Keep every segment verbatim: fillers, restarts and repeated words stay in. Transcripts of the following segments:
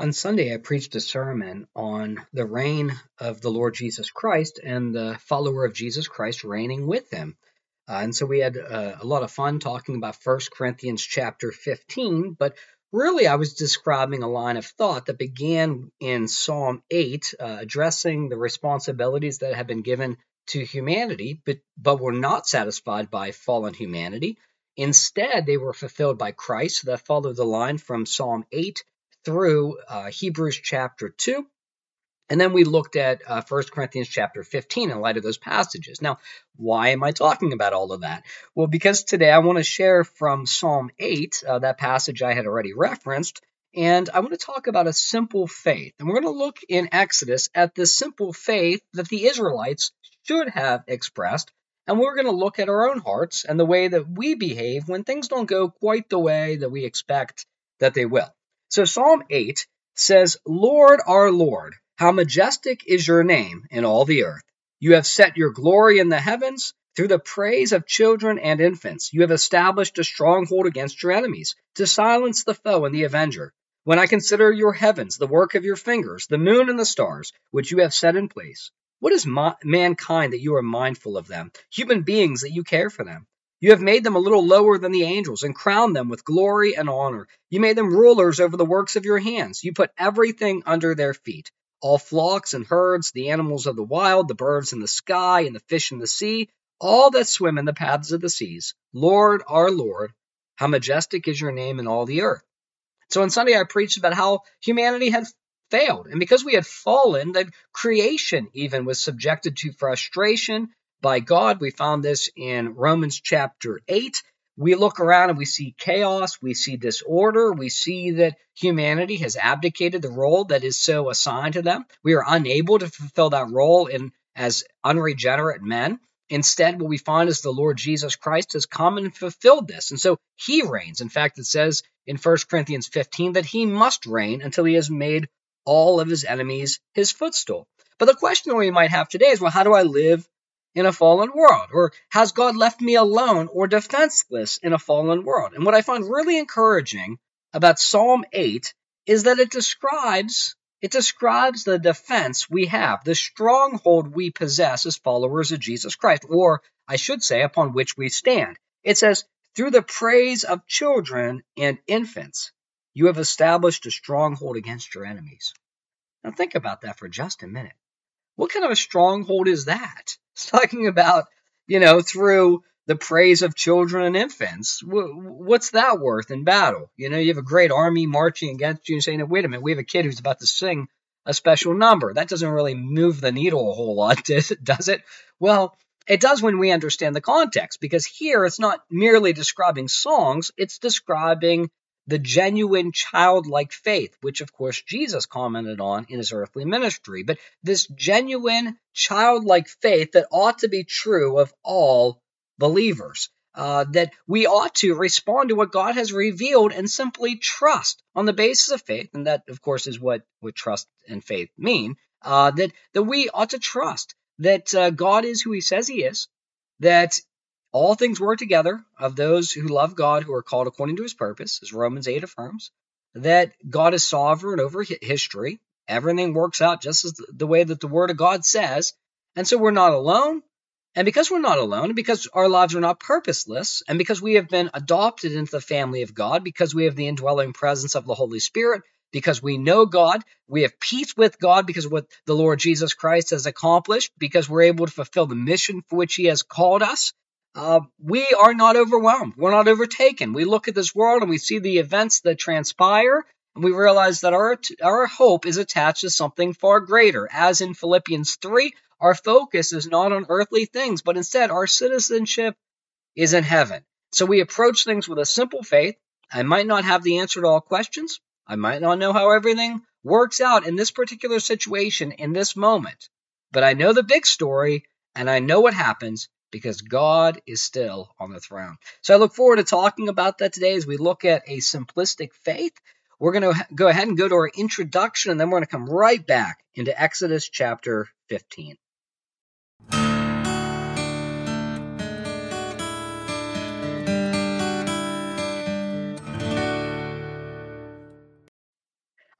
On Sunday, I preached a sermon on the reign of the Lord Jesus Christ and the follower of Jesus Christ reigning with him. Uh, and so we had uh, a lot of fun talking about First Corinthians chapter fifteen, but really I was describing a line of thought that began in Psalm eight, uh, addressing the responsibilities that have been given to humanity, but, but were not satisfied by fallen humanity. Instead, they were fulfilled by Christ. So that followed the line from Psalm eight through uh, Hebrews chapter two. And then we looked at uh, First Corinthians chapter fifteen in light of those passages. Now, why am I talking about all of that? Well, because today I want to share from Psalm eight, uh, that passage I had already referenced, and I want to talk about a simple faith. And we're going to look in Exodus at the simple faith that the Israelites should have expressed. And we're going to look at our own hearts and the way that we behave when things don't go quite the way that we expect that they will. So Psalm eight says, "Lord, our Lord, how majestic is your name in all the earth. You have set your glory in the heavens through the praise of children and infants. You have established a stronghold against your enemies to silence the foe and the avenger. When I consider your heavens, the work of your fingers, the moon and the stars, which you have set in place, what is ma- mankind that you are mindful of them, human beings that you care for them? You have made them a little lower than the angels and crowned them with glory and honor. You made them rulers over the works of your hands. You put everything under their feet, all flocks and herds, the animals of the wild, the birds in the sky, and the fish in the sea, all that swim in the paths of the seas. Lord, our Lord, how majestic is your name in all the earth." So on Sunday, I preached about how humanity had failed. And because we had fallen, that creation even was subjected to frustration by God. We found this in Romans chapter eight. We look around and we see chaos, we see disorder, we see that humanity has abdicated the role that is so assigned to them. We are unable to fulfill that role in as unregenerate men. Instead, what we find is the Lord Jesus Christ has come and fulfilled this. And so he reigns. In fact, it says in First Corinthians fifteen that he must reign until he has made all of his enemies his footstool. But the question that we might have today is, well, how do I live in a fallen world? Or has God left me alone or defenseless in a fallen world? And what I find really encouraging about Psalm eight is that it describes it describes the defense we have, the stronghold we possess as followers of Jesus Christ, or I should say, upon which we stand. It says, "Through the praise of children and infants, you have established a stronghold against your enemies." Now think about that for just a minute. What kind of a stronghold is that? It's talking about, you know, through the praise of children and infants. What's that worth in battle? You know, you have a great army marching against you and saying, wait a minute, we have a kid who's about to sing a special number. That doesn't really move the needle a whole lot, does it? Well, it does when we understand the context, because here it's not merely describing songs, it's describing the genuine childlike faith, which of course Jesus commented on in his earthly ministry. But this genuine childlike faith that ought to be true of all believers, uh, that we ought to respond to what God has revealed and simply trust on the basis of faith. And that, of course, is what, what trust and faith mean, uh, that, that we ought to trust that uh, God is who he says he is, that all things work together of those who love God, who are called according to his purpose, as Romans eight affirms, that God is sovereign over history. Everything works out just as the way that the Word of God says. And so we're not alone. And because we're not alone, and because our lives are not purposeless, and because we have been adopted into the family of God, because we have the indwelling presence of the Holy Spirit, because we know God, we have peace with God because of what the Lord Jesus Christ has accomplished, because we're able to fulfill the mission for which he has called us, Uh, we are not overwhelmed. We're not overtaken. We look at this world and we see the events that transpire, and we realize that our, our hope is attached to something far greater. As in Philippians three, our focus is not on earthly things, but instead our citizenship is in heaven. So we approach things with a simple faith. I might not have the answer to all questions. I might not know how everything works out in this particular situation in this moment, but I know the big story and I know what happens, because God is still on the throne. So I look forward to talking about that today as we look at a simplistic faith. We're going to go ahead and go to our introduction, and then we're going to come right back into Exodus chapter fifteen.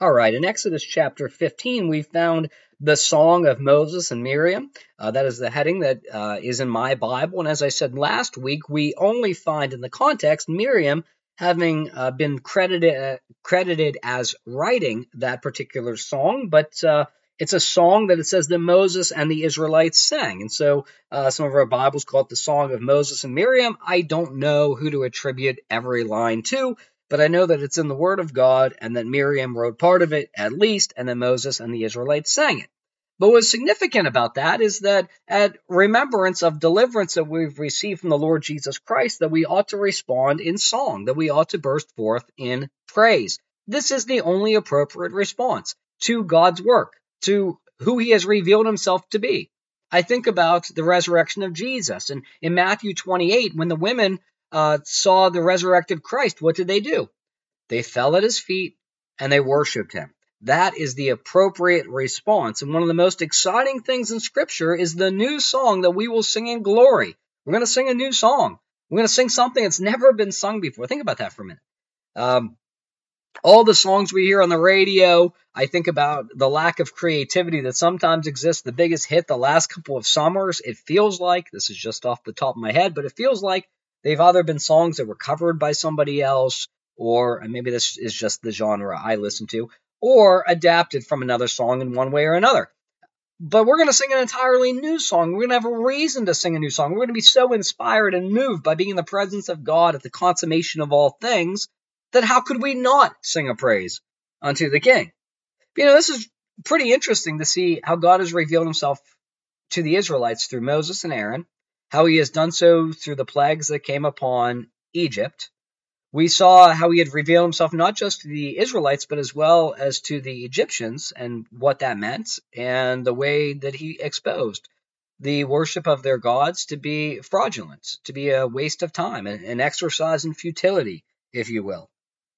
All right, in Exodus chapter fifteen, we found the Song of Moses and Miriam. Uh, that is the heading that uh, is in my Bible. And as I said last week, we only find in the context Miriam having uh, been credited uh, credited as writing that particular song, but uh, it's a song that it says that Moses and the Israelites sang. And so uh, some of our Bibles call it the Song of Moses and Miriam. I don't know who to attribute every line to, but I know that it's in the Word of God and that Miriam wrote part of it at least, and that Moses and the Israelites sang it. But what's significant about that is that at remembrance of deliverance that we've received from the Lord Jesus Christ, that we ought to respond in song, that we ought to burst forth in praise. This is the only appropriate response to God's work, to who he has revealed himself to be. I think about the resurrection of Jesus. And in Matthew twenty-eight, when the women uh, saw the resurrected Christ, what did they do? They fell at his feet and they worshiped him. That is the appropriate response. And one of the most exciting things in Scripture is the new song that we will sing in glory. We're going to sing a new song. We're going to sing something that's never been sung before. Think about that for a minute. Um, all the songs we hear on the radio, I think about the lack of creativity that sometimes exists. The biggest hit the last couple of summers, it feels like, this is just off the top of my head, but it feels like they've either been songs that were covered by somebody else, or and maybe this is just the genre I listen to, or adapted from another song in one way or another. But we're going to sing an entirely new song. We're going to have a reason to sing a new song. We're going to be so inspired and moved by being in the presence of God at the consummation of all things that how could we not sing a praise unto the King? You know, this is pretty interesting to see how God has revealed himself to the Israelites through Moses and Aaron, how he has done so through the plagues that came upon Egypt. We saw how he had revealed himself not just to the Israelites, but as well as to the Egyptians and what that meant, and the way that he exposed the worship of their gods to be fraudulent, to be a waste of time, an exercise in futility, if you will.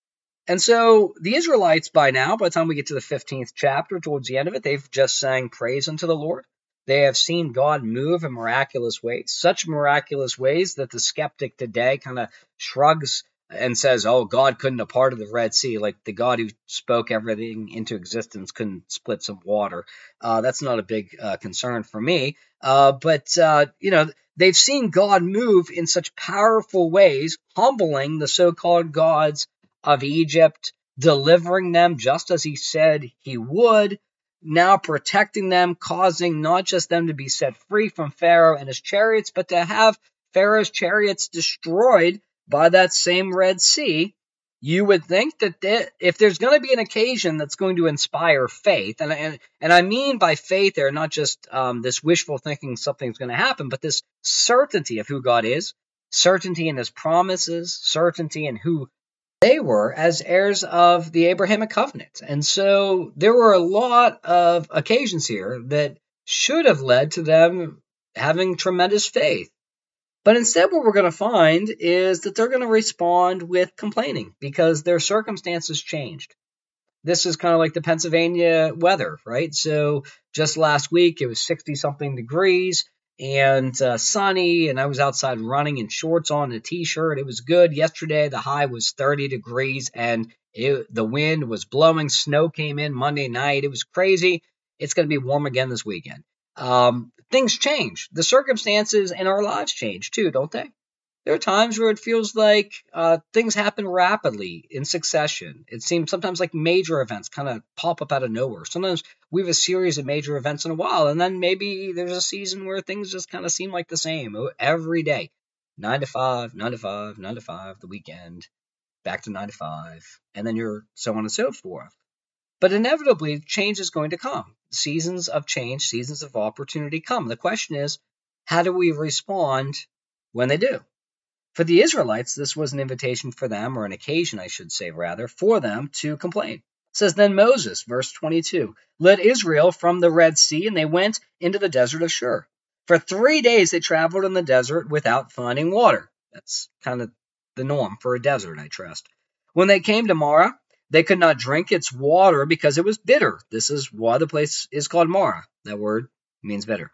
And so the Israelites by now, by the time we get to the fifteenth chapter, towards the end of it, they've just sang praise unto the Lord. They have seen God move in miraculous ways, such miraculous ways that the skeptic today kind of shrugs and says, oh, God couldn't have parted the Red Sea, like the God who spoke everything into existence couldn't split some water. Uh, that's not a big uh, concern for me. Uh, but, uh, you know, they've seen God move in such powerful ways, humbling the so-called gods of Egypt, delivering them just as he said he would, now protecting them, causing not just them to be set free from Pharaoh and his chariots, but to have Pharaoh's chariots destroyed by that same Red Sea. You would think that they, if there's going to be an occasion that's going to inspire faith, and, and, and I mean by faith there, not just um, this wishful thinking something's going to happen, but this certainty of who God is, certainty in his promises, certainty in who they were as heirs of the Abrahamic covenant. And so there were a lot of occasions here that should have led to them having tremendous faith. But instead what we're going to find is that they're going to respond with complaining because their circumstances changed. This is kind of like the Pennsylvania weather, right? So just last week it was sixty-something degrees and uh, sunny, and I was outside running in shorts on, a t-shirt. It was good. Yesterday the high was thirty degrees and it, the wind was blowing. Snow came in Monday night. It was crazy. It's going to be warm again this weekend. Um, things change. The circumstances in our lives change too, don't they? There are times where it feels like uh, things happen rapidly in succession. It seems sometimes like major events kind of pop up out of nowhere. Sometimes we have a series of major events in a while, and then maybe there's a season where things just kind of seem like the same every day. Nine to five, nine to five, nine to five, the weekend, back to nine to five, and then you're so on and so forth. But inevitably, change is going to come. Seasons of change, seasons of opportunity come. The question is, how do we respond when they do? For the Israelites, this was an invitation for them, or an occasion, I should say, rather, for them to complain. It says, then Moses, verse twenty-two, led Israel from the Red Sea, and they went into the desert of Shur. For three days they traveled in the desert without finding water. That's kind of the norm for a desert, I trust. When they came to Marah, they could not drink its water because it was bitter. This is why the place is called Marah. That word means bitter.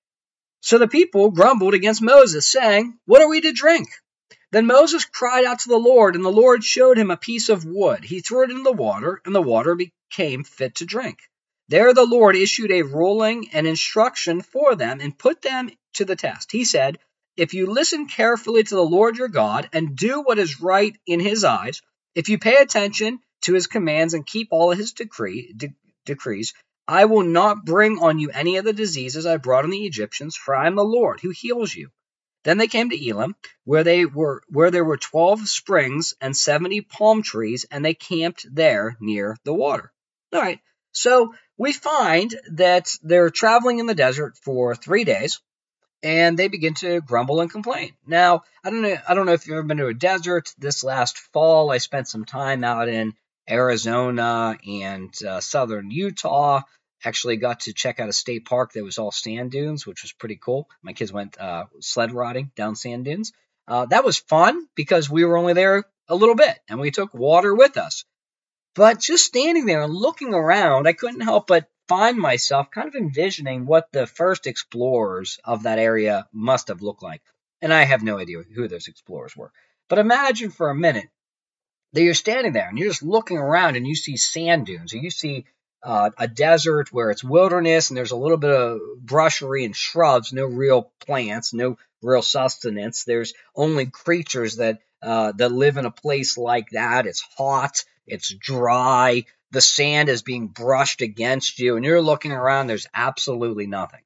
So the people grumbled against Moses, saying, what are we to drink? Then Moses cried out to the Lord, and the Lord showed him a piece of wood. He threw it into the water, and the water be- became fit to drink. There the Lord issued a ruling and instruction for them and put them to the test. He said, if you listen carefully to the Lord your God and do what is right in his eyes, if you pay attention to his commands and keep all of his decree, de- decrees, I will not bring on you any of the diseases I brought on the Egyptians, for I am the Lord who heals you. Then they came to Elim, where they were where there were twelve springs and seventy palm trees, and they camped there near the water. All right, so we find that they're traveling in the desert for three days, and they begin to grumble and complain. Now, I don't know, I don't know if you've ever been to a desert. This last fall, I spent some time out in Arizona and uh, southern Utah. Actually got to check out a state park that was all sand dunes, which was pretty cool. My kids went uh, sled riding down sand dunes. Uh, that was fun because we were only there a little bit, and we took water with us. But just standing there and looking around, I couldn't help but find myself kind of envisioning what the first explorers of that area must have looked like. And I have no idea who those explorers were. But imagine for a minute that you're standing there and you're just looking around and you see sand dunes, or you see uh, a desert where it's wilderness and there's a little bit of brushery and shrubs, no real plants, no real sustenance. There's only creatures that uh, that live in a place like that. It's hot, it's dry, the sand is being brushed against you, and you're looking around, there's absolutely nothing.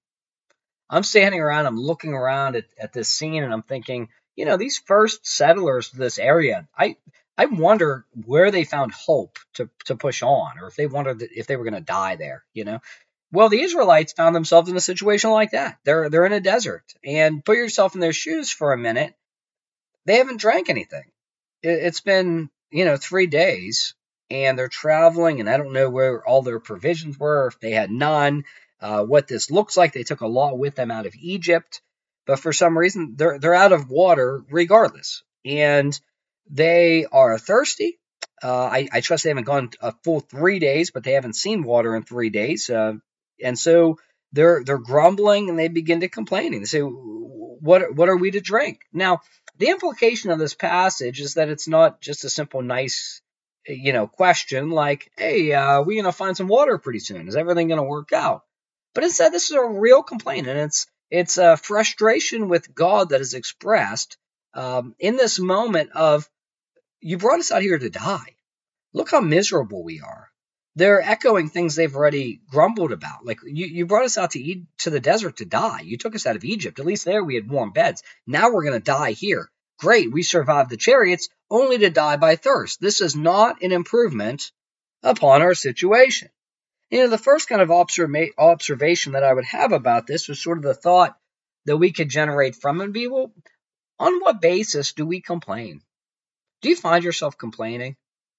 I'm standing around, I'm looking around at, at this scene, and I'm thinking, you know, these first settlers to this area, I I wonder where they found hope to, to push on, or if they wondered if they were going to die there, you know. Well, the Israelites found themselves in a situation like that. They're they're in a desert, and put yourself in their shoes for a minute. They haven't drank anything. It, it's been, you know, three days, and they're traveling, and I don't know where all their provisions were, if they had none, uh, what this looks like. They took a lot with them out of Egypt, but for some reason, they're they're out of water regardless, and they are thirsty. Uh, I, I trust they haven't gone a full three days, but they haven't seen water in three days, uh, and so they're they're grumbling and they begin to complain. They say, "What what are we to drink?" Now, the implication of this passage is that it's not just a simple, nice, you know, question like, "Hey, uh, we're gonna find some water pretty soon. Is everything gonna work out?" But instead, this is a real complaint, and it's it's a frustration with God that is expressed um, in this moment of, you brought us out here to die. Look how miserable we are. They're echoing things they've already grumbled about. Like, you, you brought us out to eat, to the desert to die. You took us out of Egypt. At least there we had warm beds. Now we're going to die here. Great, we survived the chariots, only to die by thirst. This is not an improvement upon our situation. You know, the first kind of observa- observation that I would have about this was sort of the thought that we could generate from it would be, well, on what basis do we complain? Do you find yourself complaining?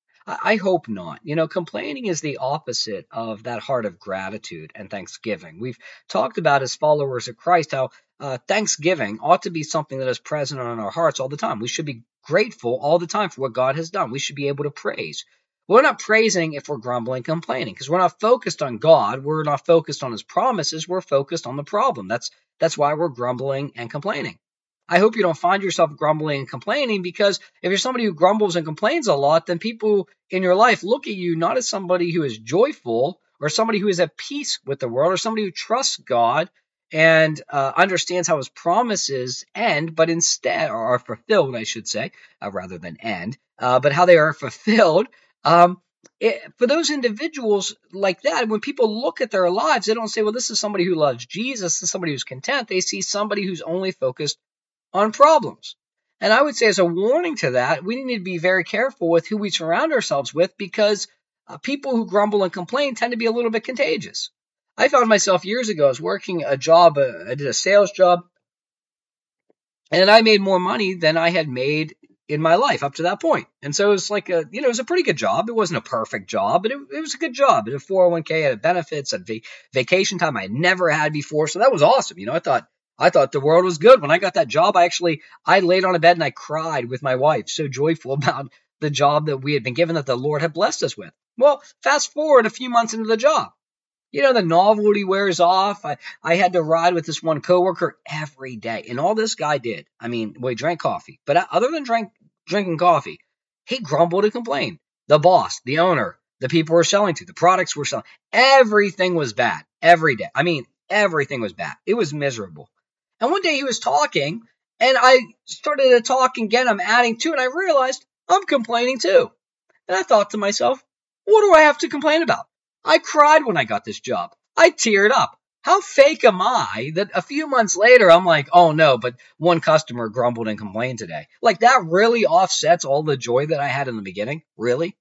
I hope not. You know, complaining is the opposite of that heart of gratitude and thanksgiving. We've talked about, as followers of Christ, how uh, thanksgiving ought to be something that is present in our hearts all the time. We should be grateful all the time for what God has done. We should be able to praise. We're not praising if we're grumbling, complaining, because we're not focused on God. We're not focused on his promises. We're focused on the problem. That's that's why we're grumbling and complaining. I hope you don't find yourself grumbling and complaining, because if you're somebody who grumbles and complains a lot, then people in your life look at you not as somebody who is joyful or somebody who is at peace with the world or somebody who trusts God and uh, understands how his promises end, but instead are fulfilled, I should say, uh, rather than end, uh, but how they are fulfilled. Um, it, for those individuals like that, when people look at their lives, they don't say, well, this is somebody who loves Jesus, this is somebody who's content. They see somebody who's only focused on problems. And I would say, as a warning to that, we need to be very careful with who we surround ourselves with, because uh, people who grumble and complain tend to be a little bit contagious. I found myself years ago, I was working a job, uh, I did a sales job, and I made more money than I had made in my life up to that point. And so it was like a, you know, it was a pretty good job. It wasn't a perfect job, but it, it was a good job. It had a four oh one k, it had benefits, had va- vacation time I had never had before. So that was awesome. You know, I thought, I thought the world was good. When I got that job, I actually, I laid on a bed and I cried with my wife, so joyful about the job that we had been given, that the Lord had blessed us with. Well, fast forward a few months into the job. You know, the novelty wears off. I, I had to ride with this one coworker every day. And all this guy did, I mean, well, he drank coffee. But other than drink, drinking coffee, he grumbled and complained. The boss, the owner, the people we're selling to, the products we're selling. Everything was bad every day. I mean, everything was bad. It was miserable. And one day he was talking, and I started to talk again. I'm adding to it, and I realized I'm complaining too. And I thought to myself, what do I have to complain about? I cried when I got this job. I teared up. How fake am I that a few months later I'm like, oh no, but one customer grumbled and complained today. Like, that really offsets all the joy that I had in the beginning? Really?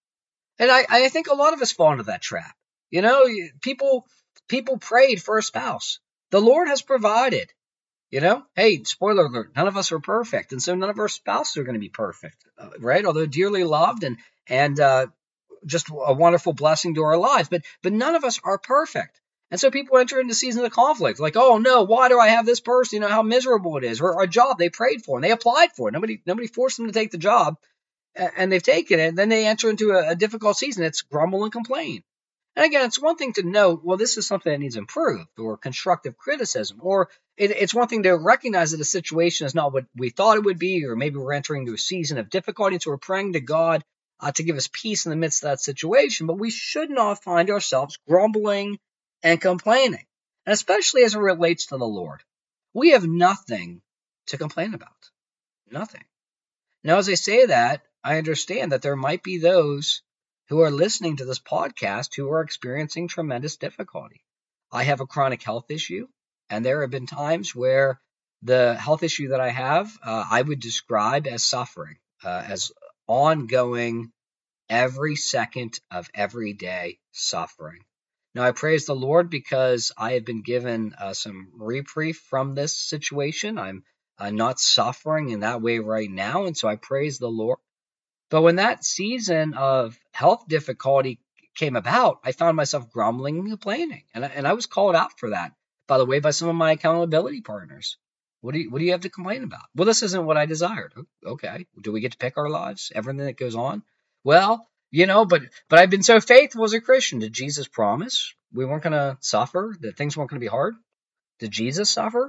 And I, I think a lot of us fall into that trap. You know, people people prayed for a spouse. The Lord has provided. You know, hey, spoiler alert, none of us are perfect. And so none of our spouses are going to be perfect, uh, right? Although dearly loved and and uh, just a wonderful blessing to our lives. But but none of us are perfect. And so people enter into seasons of conflict, like, oh no, why do I have this person? You know how miserable it is. Or a job they prayed for and they applied for it. Nobody, nobody forced them to take the job, and they've taken it. And then they enter into a, a difficult season. It's grumble and complain. And again, it's one thing to note, well, this is something that needs improved, or constructive criticism, or it, it's one thing to recognize that a situation is not what we thought it would be, or maybe we're entering into a season of difficulty, so we're praying to God uh, to give us peace in the midst of that situation. But we should not find ourselves grumbling and complaining, and especially as it relates to the Lord. We have nothing to complain about. Nothing. Now, as I say that, I understand that there might be those who are listening to this podcast who are experiencing tremendous difficulty. I have a chronic health issue, and there have been times where the health issue that I have, uh, I would describe as suffering, uh, as ongoing, every second of every day suffering. Now, I praise the Lord because I have been given uh, some reprieve from this situation. I'm uh, not suffering in that way right now, and so I praise the Lord. But when that season of health difficulty came about, I found myself grumbling and complaining, and I, and I was called out for that, by the way, by some of my accountability partners. What do you, what do you have to complain about? Well, this isn't what I desired. Okay, do we get to pick our lives, everything that goes on? Well, you know, but but I've been so faithful as a Christian. Did Jesus promise we weren't going to suffer, that things weren't going to be hard? Did Jesus suffer?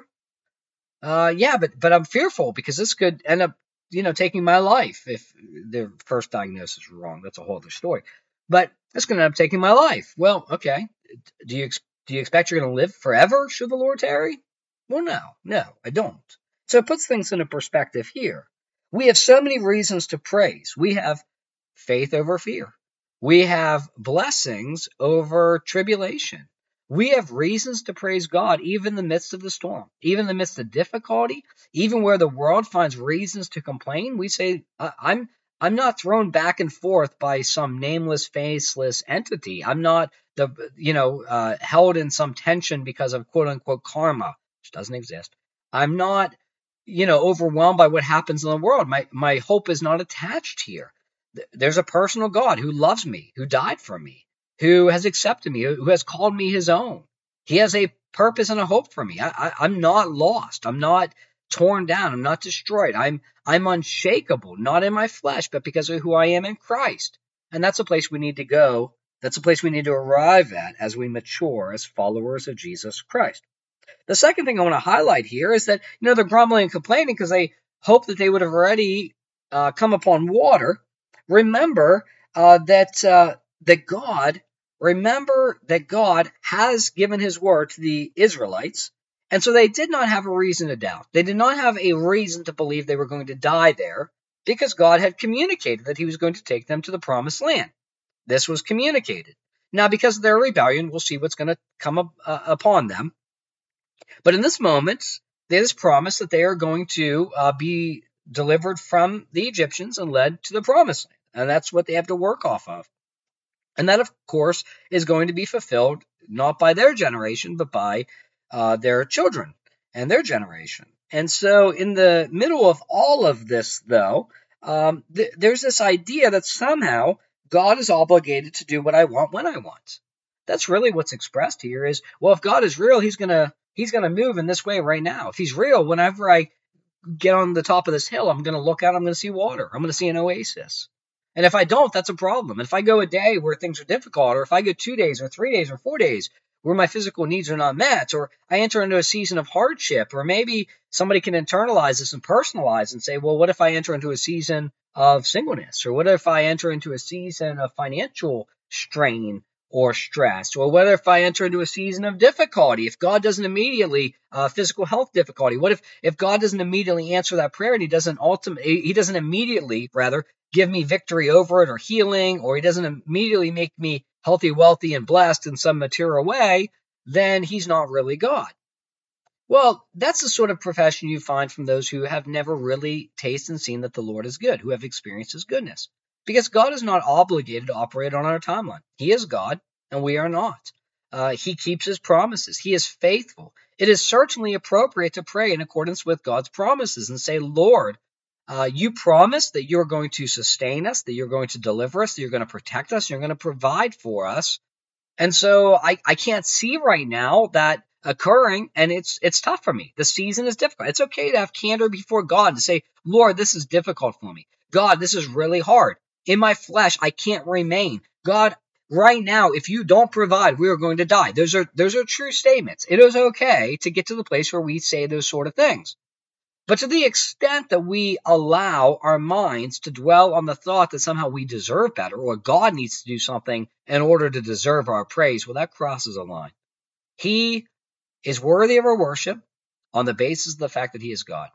Uh, yeah, but but I'm fearful because this could end up, you know, taking my life if the first diagnosis is wrong. That's a whole other story. But it's going to end up taking my life. Well, okay. Do you do you expect you're going to live forever should the Lord tarry? Well, no, no, I don't. So it puts things into perspective here. We have so many reasons to praise. We have faith over fear. We have blessings over tribulation. We have reasons to praise God even in the midst of the storm, even in the midst of difficulty, even where the world finds reasons to complain. We say, I'm I'm not thrown back and forth by some nameless, faceless entity. I'm not the you know uh, held in some tension because of quote unquote karma, which doesn't exist. I'm not you know overwhelmed by what happens in the world. My my hope is not attached here. There's a personal God who loves me, who died for me, who has accepted me, who has called me his own. He has a purpose and a hope for me. I, I, I'm not lost. I'm not torn down. I'm not destroyed. I'm I'm unshakable, not in my flesh, but because of who I am in Christ. And that's a place we need to go. That's a place we need to arrive at as we mature as followers of Jesus Christ. The second thing I want to highlight here is that, you know, they're grumbling and complaining because they hope that they would have already uh, come upon water. Remember uh, that uh, that God, remember that God has given his word to the Israelites, and so they did not have a reason to doubt. They did not have a reason to believe they were going to die there because God had communicated that he was going to take them to the promised land. This was communicated. Now, because of their rebellion, we'll see what's going to come up, uh, upon them. But in this moment, they have promise that they are going to uh, be delivered from the Egyptians and led to the promised land. And that's what they have to work off of. And that, of course, is going to be fulfilled not by their generation, but by uh, their children and their generation. And so in the middle of all of this, though, um, th- there's this idea that somehow God is obligated to do what I want when I want. That's really what's expressed here is, well, if God is real, he's going to he's gonna move in this way right now. If he's real, whenever I get on the top of this hill, I'm going to look out, I'm going to see water. I'm going to see an oasis. And if I don't, that's a problem. If I go a day where things are difficult, or if I go two days or three days or four days where my physical needs are not met, or I enter into a season of hardship, or maybe somebody can internalize this and personalize and say, well, what if I enter into a season of singleness? Or what if I enter into a season of financial strain or stress, or whether if I enter into a season of difficulty, if God doesn't immediately, uh, physical health difficulty, what if, if God doesn't immediately answer that prayer and he doesn't ultimately, he doesn't immediately rather give me victory over it or healing, or he doesn't immediately make me healthy, wealthy, and blessed in some material way, then he's not really God. Well, that's the sort of profession you find from those who have never really tasted and seen that the Lord is good, who have experienced his goodness. Because God is not obligated to operate on our timeline. He is God, and we are not. Uh, he keeps his promises. He is faithful. It is certainly appropriate to pray in accordance with God's promises and say, Lord, uh, you promised that you're going to sustain us, that you're going to deliver us, that you're going to protect us, you're going to provide for us. And so I, I can't see right now that occurring, and it's it's tough for me. The season is difficult. It's okay to have candor before God to say, Lord, this is difficult for me. God, this is really hard. In my flesh, I can't remain. God, right now, if you don't provide, we are going to die. Those are those are true statements. It is okay to get to the place where we say those sort of things. But to the extent that we allow our minds to dwell on the thought that somehow we deserve better, or God needs to do something in order to deserve our praise, well, that crosses a line. He is worthy of our worship on the basis of the fact that he is God.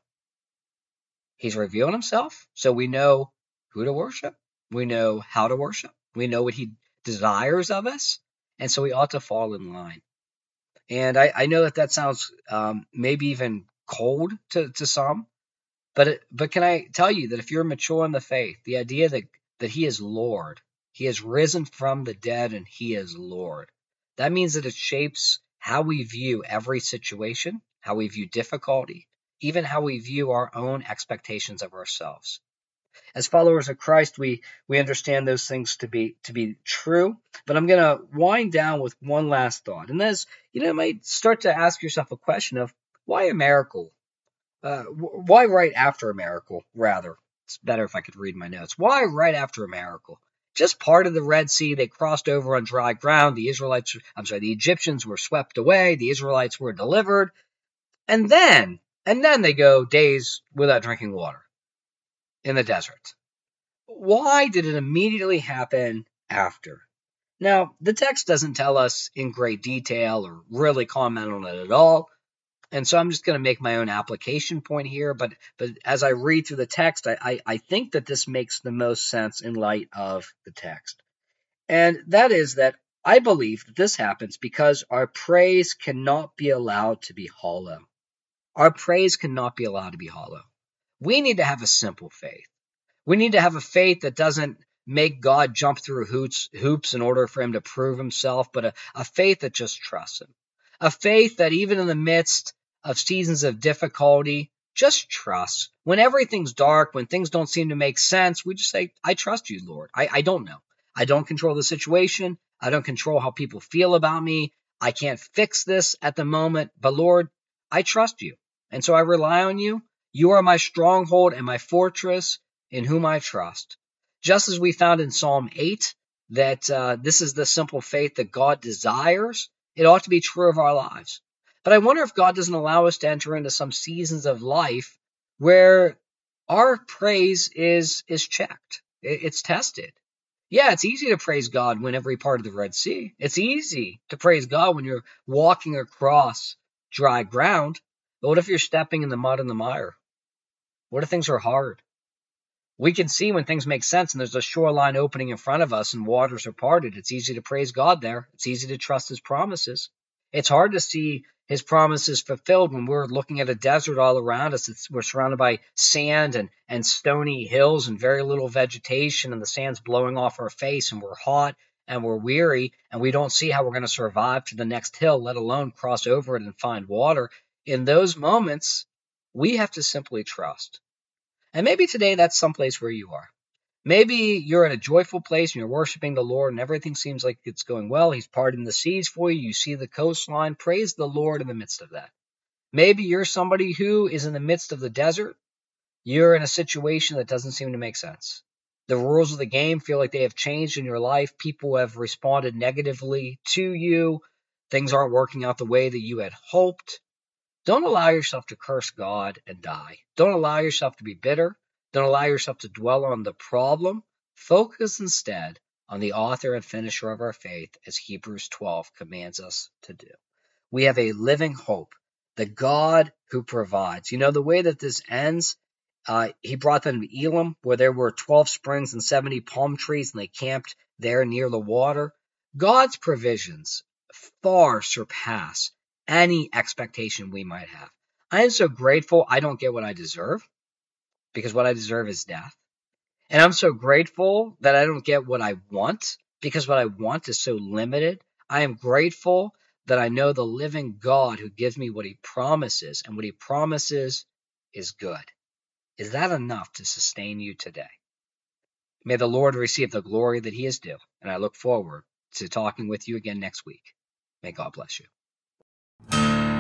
He's revealed himself, so we know who to worship. We know how to worship. We know what he desires of us, and so we ought to fall in line. And I, I know that that sounds um, maybe even cold to, to some, but it, but can I tell you that if you're mature in the faith, the idea that, that he is Lord, he has risen from the dead and he is Lord, that means that it shapes how we view every situation, how we view difficulty, even how we view our own expectations of ourselves. As followers of Christ, we we understand those things to be to be true. But I'm going to wind down with one last thought, and that's, you know, you might start to ask yourself a question of why a miracle? Uh, why right after a miracle? Rather, it's better if I could read my notes. Why right after a miracle? Just part of the Red Sea, they crossed over on dry ground. The Israelites, I'm sorry, the Egyptians were swept away. The Israelites were delivered, and then and then they go days without drinking water in the desert. Why did it immediately happen after? Now, the text doesn't tell us in great detail or really comment on it at all, and so I'm just going to make my own application point here, but but as I read through the text, I, I, I think that this makes the most sense in light of the text. And that is that I believe that this happens because our praise cannot be allowed to be hollow. Our praise cannot be allowed to be hollow. We need to have a simple faith. We need to have a faith that doesn't make God jump through hoops, hoops in order for him to prove himself, but a, a faith that just trusts him. A faith that even in the midst of seasons of difficulty, just trusts. When everything's dark, when things don't seem to make sense, we just say, I trust you, Lord. I, I don't know. I don't control the situation. I don't control how people feel about me. I can't fix this at the moment, but Lord, I trust you. And so I rely on you. You are my stronghold and my fortress in whom I trust. Just as we found in Psalm eight, that uh, this is the simple faith that God desires, it ought to be true of our lives. But I wonder if God doesn't allow us to enter into some seasons of life where our praise is is checked. It's tested. Yeah, it's easy to praise God when every part of the Red Sea. It's easy to praise God when you're walking across dry ground. But what if you're stepping in the mud and the mire? What if things are hard? We can see when things make sense and there's a shoreline opening in front of us and waters are parted. It's easy to praise God there. It's easy to trust his promises. It's hard to see his promises fulfilled when we're looking at a desert all around us. It's, we're surrounded by sand and, and stony hills and very little vegetation, and the sand's blowing off our face, and we're hot and we're weary, and we don't see how we're going to survive to the next hill, let alone cross over it and find water. In those moments, we have to simply trust. And maybe today that's someplace where you are. Maybe you're in a joyful place and you're worshiping the Lord and everything seems like it's going well. He's parting the seas for you. You see the coastline. Praise the Lord in the midst of that. Maybe you're somebody who is in the midst of the desert. You're in a situation that doesn't seem to make sense. The rules of the game feel like they have changed in your life. People have responded negatively to you. Things aren't working out the way that you had hoped. Don't allow yourself to curse God and die. Don't allow yourself to be bitter. Don't allow yourself to dwell on the problem. Focus instead on the author and finisher of our faith, as Hebrews twelve commands us to do. We have a living hope, the God who provides. You know, the way that this ends, uh, he brought them to Elim, where there were twelve springs and seventy palm trees, and they camped there near the water. God's provisions far surpass any expectation we might have. I am so grateful I don't get what I deserve, because what I deserve is death. And I'm so grateful that I don't get what I want, because what I want is so limited. I am grateful that I know the living God who gives me what he promises, and what he promises is good. Is that enough to sustain you today? May the Lord receive the glory that he is due, and I look forward to talking with you again next week. May God bless you.